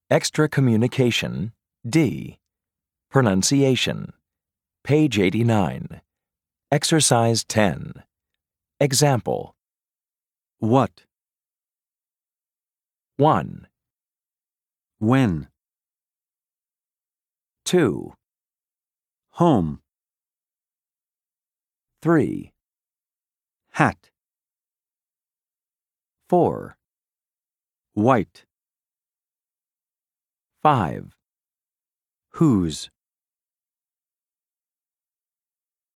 Extra Communication, D. Pronunciation. Page 89. Exercise 10. Example. What? 1, When? 2, Home. 3, Hat. 4, White. 5, Whose?